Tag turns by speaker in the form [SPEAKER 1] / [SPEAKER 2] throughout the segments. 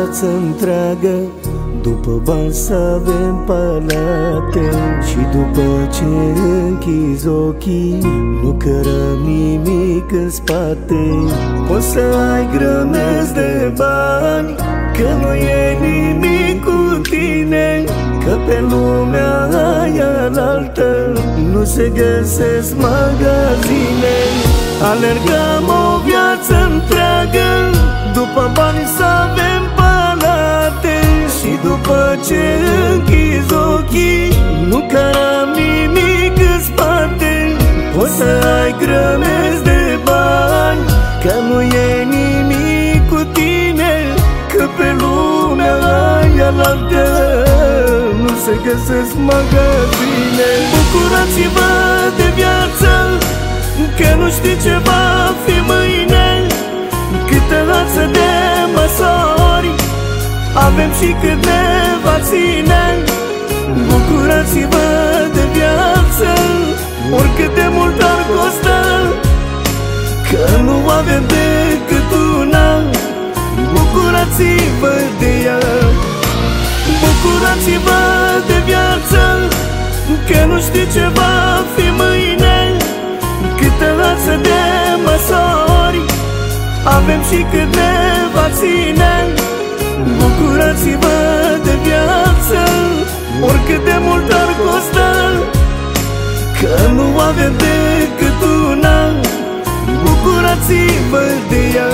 [SPEAKER 1] viață întreagă, după bani să avem palate. Și după ce închizi ochii, nu cărăm nimic în spate. Poți să ai grămezi de bani, că nu e nimic cu tine, că pe lumea aia înaltă nu se găsesc magazine. Alergăm o viață întreagă, după bani să avem palate. Și după ce închizi ochii, nu cărăm nimic în spate. Poți să ai grămezi de bani, că nu e nimic cu tine, că pe lumea aia înaltă nu se găsesc magazine. Bucurați-vă de viață, că nu știi ce va fi mâine. Câtă ață de măsori avem și cât ne va ține. Bucurați-vă de viață, oricât de mult ar costa, că nu avem decât una. Bucurați-vă de ea. Bucurați-vă de viață, că nu știi ce va fi mâine. Câtă ață de măsori avem și cât ne va ține. Bucurați-vă de viață, oricât de mult ar costa, că nu avem decât una. Bucurați-vă de ea.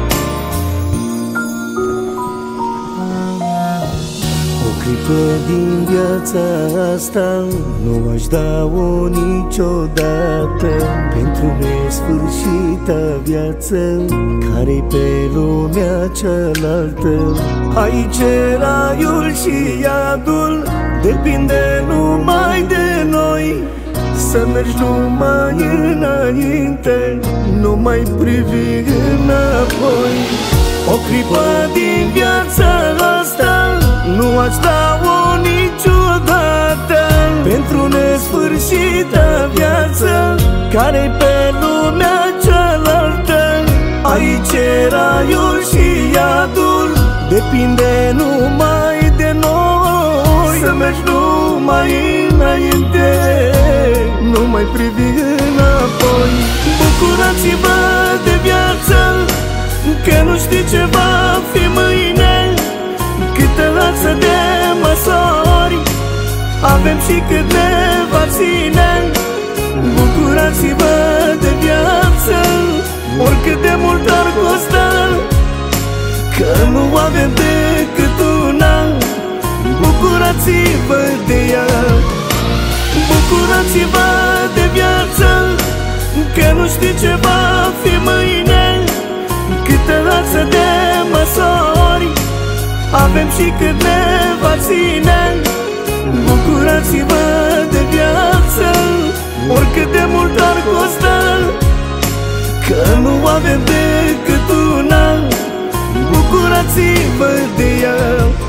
[SPEAKER 1] O clipă din viața asta nu aș da-o niciodată pentru nesfârșita viață care-i pe lumea cealaltă. Aici e raiul și iadul, depinde numai de noi. Să mergi numai înainte, nu mai privi înapoi. O clipă din viața asta nu aș da-o niciodată pentru nesfârșita viață care-i pe lumea cealaltă. Aici e raiul și iadul, depinde numai de noi. Să mergi numai înainte, nu mai privi înapoi. Bucurați-vă de viață, că nu știi ce va fi mâine. Câtă ață de măsori avem și cât ne va ține. Bucurați-vă de viață, oricât de mult ar costa, că nu avem decât una. Bucurați-vă de ea. Bucurați-vă de viață, că nu știi ce va fi mâine. Câtă ață de măsori avem și cât ne va ține. Bucurați-vă de viață, oricât de mult ar costa, că nu avem decât una. Bucurați-vă de ea.